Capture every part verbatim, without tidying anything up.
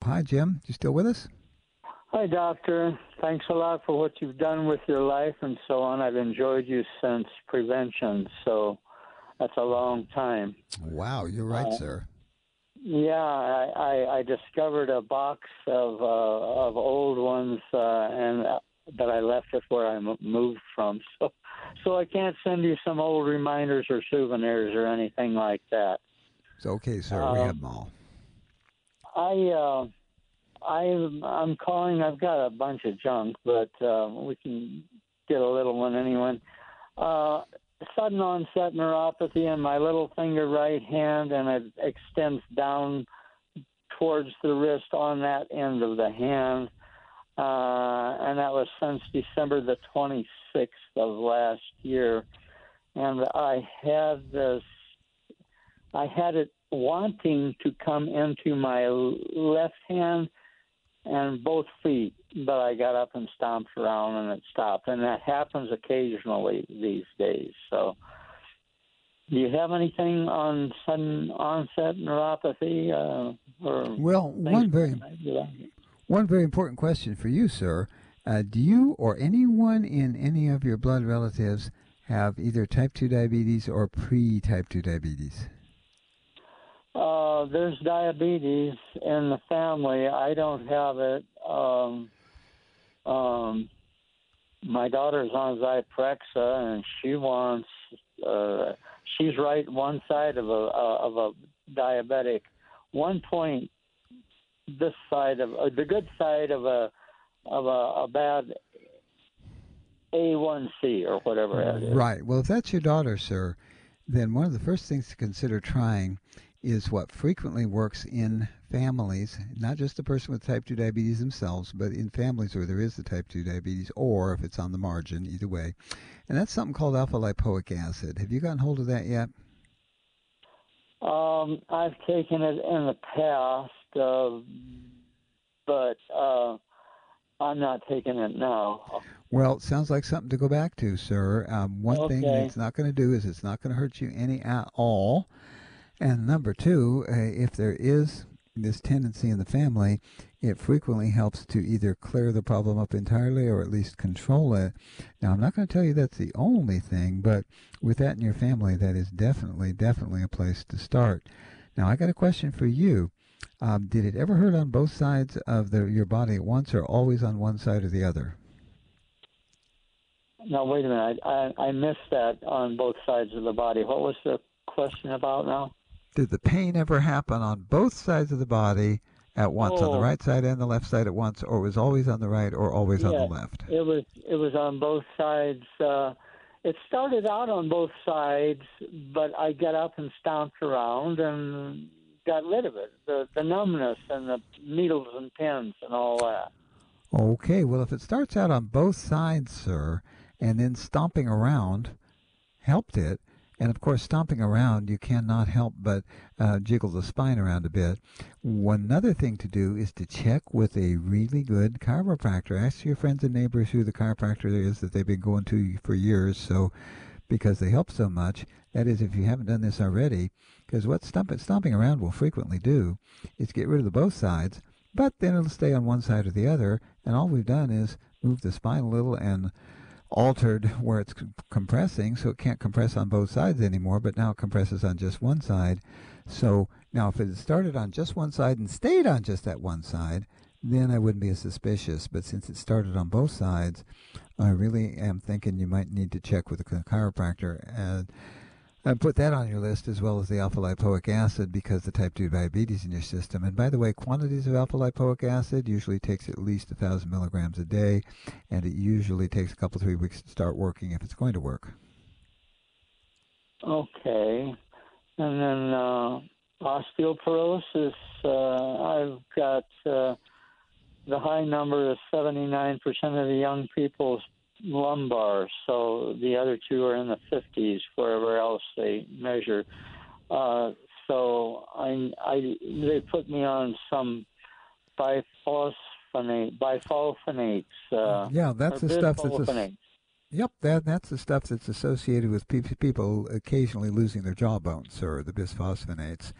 Hi, Jim. You still with us? Hi, Doctor. Thanks a lot for what you've done with your life and so on. I've enjoyed you since prevention, so that's a long time. Wow, you're right, Uh, sir. yeah, I, I, I discovered a box of uh, of old ones, uh, and uh, that I left it where I m- moved from. So, so I can't send you some old reminders or souvenirs or anything like that. It's okay, sir. We have Um, them all. I. Uh, I'm I'm calling. I've got a bunch of junk, but uh, we can get a little one anyway. Uh, sudden onset neuropathy in my little finger right hand, and it extends down towards the wrist on that end of the hand. Uh, and that was since December the twenty-sixth of last year. And I had this, I had it wanting to come into my left hand and both feet, but I got up and stomped around and it stopped. And that happens occasionally these days. So, do you have anything on sudden onset neuropathy? Uh, or Well, things one very one very important question for you, sir. Uh, do you or anyone in any of your blood relatives have either type two diabetes or pre-type two diabetes? Uh, there's diabetes in the family. I don't have it. Um, um, my daughter's on Zyprexa, and she wants. Uh, she's right one side of a uh, of a diabetic. One point, this side of uh, the good side of a of a, a bad A one C or whatever it is. Right. Well, if that's your daughter, sir, then one of the first things to consider trying is what frequently works in families, not just the person with type two diabetes themselves, but in families where there is the type two diabetes, or if it's on the margin, either way. And that's something called alpha lipoic acid. Have you gotten hold of that yet? Um, I've taken it in the past, uh, but uh, I'm not taking it now. Well, it sounds like something to go back to, sir. Um, one Okay. thing it's not going to do is it's not going to hurt you any at all. And number two, uh, if there is this tendency in the family, it frequently helps to either clear the problem up entirely or at least control it. Now, I'm not going to tell you that's the only thing, but with that in your family, that is definitely, definitely a place to start. Now, I got a question for you. Um, did it ever hurt on both sides of the, your body at once or always on one side or the other? No, wait a minute. I, I, I missed that on both sides of the body. What was the question about now? Did the pain ever happen on both sides of the body at once, oh, on the right side and the left side at once, or was always on the right or always yeah, on the left? It was it was on both sides. Uh, it started out on both sides, but I got up and stomped around and got rid of it. The the numbness and the needles and pins and all that. Okay, well, if it starts out on both sides, sir, and then stomping around helped it, and of course, stomping around, you cannot help but uh, jiggle the spine around a bit. One other thing to do is to check with a really good chiropractor. Ask your friends and neighbors who the chiropractor is that they've been going to for years, so because they help so much. That is, if you haven't done this already, because what stomp- stomping around will frequently do is get rid of the both sides, but then it'll stay on one side or the other, and all we've done is move the spine a little and altered where it's compressing, so it can't compress on both sides anymore, but now it compresses on just one side. So now if it had started on just one side and stayed on just that one side, then I wouldn't be as suspicious. But since it started on both sides, I really am thinking you might need to check with a chiropractor and and put that on your list, as well as the alpha lipoic acid, because the type two diabetes in your system. And by the way, quantities of alpha lipoic acid usually takes at least one thousand milligrams a day, and it usually takes a couple, three weeks to start working if it's going to work. Okay. And then uh, osteoporosis, uh, I've got uh, the high number is seventy-nine percent of the young people's lumbar, so the other two are in the fifties, wherever else they measure. Uh, so I, I, they put me on some biphosphonate, biphosphonates. Uh, yeah, that's the stuff that's a, yep, that that's the stuff that's associated with pe- people occasionally losing their jawbones, sir, the bisphosphonates.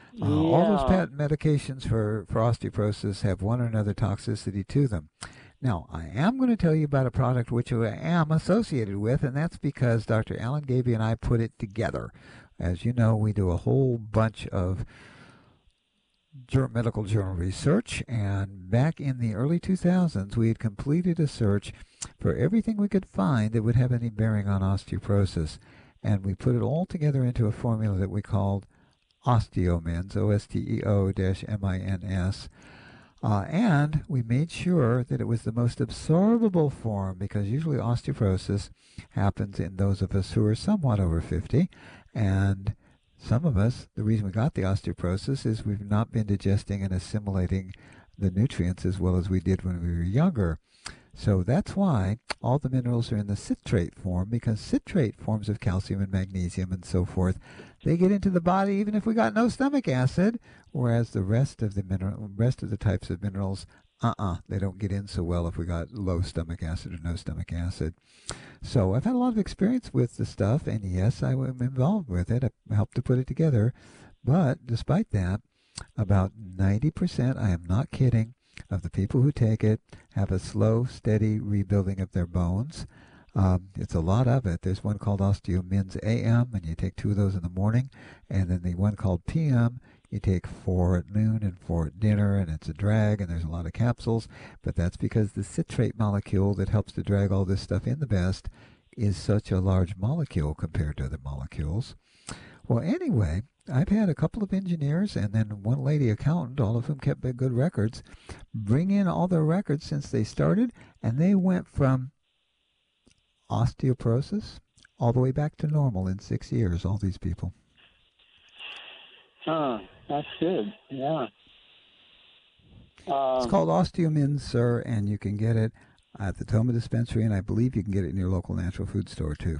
Uh, all those Yeah. patent medications for, for osteoporosis have one or another toxicity to them. Now, I am going to tell you about a product which I am associated with, and that's because Doctor Alan Gaby and I put it together. As you know, we do a whole bunch of medical journal research, and back in the early two thousands, we had completed a search for everything we could find that would have any bearing on osteoporosis, and we put it all together into a formula that we called OsteoMins, O S T E O M I N S. Uh, and we made sure that it was the most absorbable form, because usually osteoporosis happens in those of us who are somewhat over fifty. And some of us, the reason we got the osteoporosis is we've not been digesting and assimilating the nutrients as well as we did when we were younger. So that's why all the minerals are in the citrate form, because citrate forms of calcium and magnesium and so forth, they get into the body even if we got no stomach acid, whereas the rest of the mineral, rest of the types of minerals, uh-uh, they don't get in so well if we got low stomach acid or no stomach acid. So I've had a lot of experience with the stuff, and yes, I am involved with it. I helped to put it together. But despite that, about ninety percent, I am not kidding, of the people who take it have a slow, steady rebuilding of their bones. Um, it's a lot of it. There's one called OsteoMins A M, and you take two of those in the morning, and then the one called P M, you take four at noon and four at dinner, and it's a drag, and there's a lot of capsules, but that's because the citrate molecule that helps to drag all this stuff in the best is such a large molecule compared to other molecules. Well, anyway, I've had a couple of engineers and then one lady accountant, all of whom kept good records, bring in all their records since they started, and they went from osteoporosis all the way back to normal in six years, all these people. Huh, that's good, yeah. Um, it's called OsteoMins, sir, and you can get it at the Toma Dispensary, and I believe you can get it in your local natural food store, too.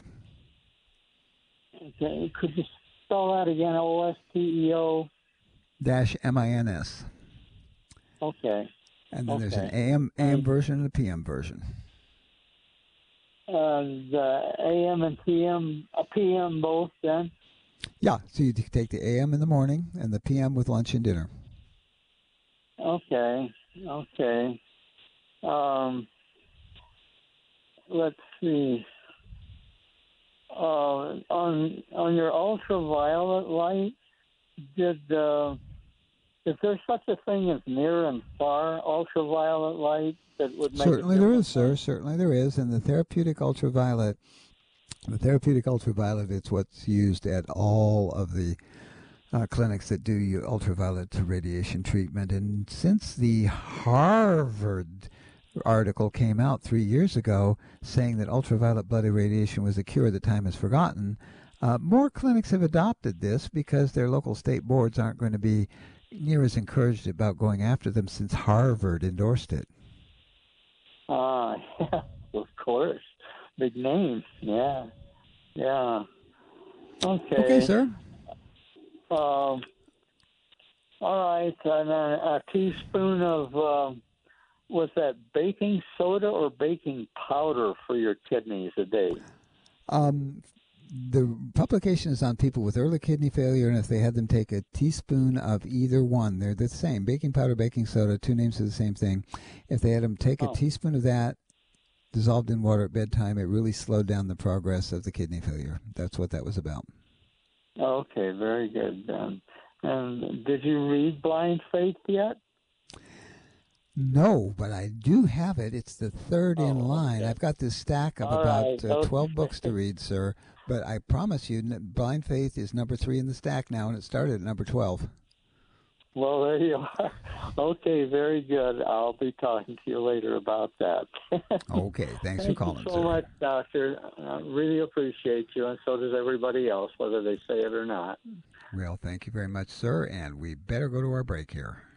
Okay, could you spell that again? O S T E O Dash M I N S. Okay. And then okay. there's an A M A M version and a P M version. Uh, the A M and P M, a P M both then? Yeah, so you take the A M in the morning and the P M with lunch and dinner. Okay, okay. Um, let's see. Uh, on on your ultraviolet light, did uh, is there such a thing as near and far ultraviolet light that would make Certainly a there difference? is, sir. Certainly there is. And the therapeutic ultraviolet, the therapeutic ultraviolet, it's what's used at all of the uh, clinics that do ultraviolet radiation treatment. And since the Harvard article came out three years ago saying that ultraviolet blood irradiation was a cure that time has forgotten, uh, more clinics have adopted this because their local state boards aren't going to be near as encouraged about going after them since Harvard endorsed it. Ah, uh, yeah, of course. Big name. Yeah. Yeah. Okay. Okay, sir. Um, all right. And then a teaspoon of, uh, was that baking soda or baking powder for your kidneys a day? Um, the publication is on people with early kidney failure, and if they had them take a teaspoon of either one, they're the same. Baking powder, baking soda, two names for the same thing. If they had them take oh. a teaspoon of that dissolved in water at bedtime, it really slowed down the progress of the kidney failure. That's what that was about. Okay, very good then. And did you read Blind Faith yet? No, but I do have it. It's the third oh, in line. Okay. I've got this stack of All about right. uh, okay. twelve books to read, sir. But I promise you, Blind Faith is number three in the stack now, and it started at number twelve. Well, there you are. Okay, very good. I'll be talking to you later about that. Okay, thanks Thank for calling, you so sir. much, Doctor. I really appreciate you, and so does everybody else, whether they say it or not. Well, thank you very much, sir, and we better go to our break here.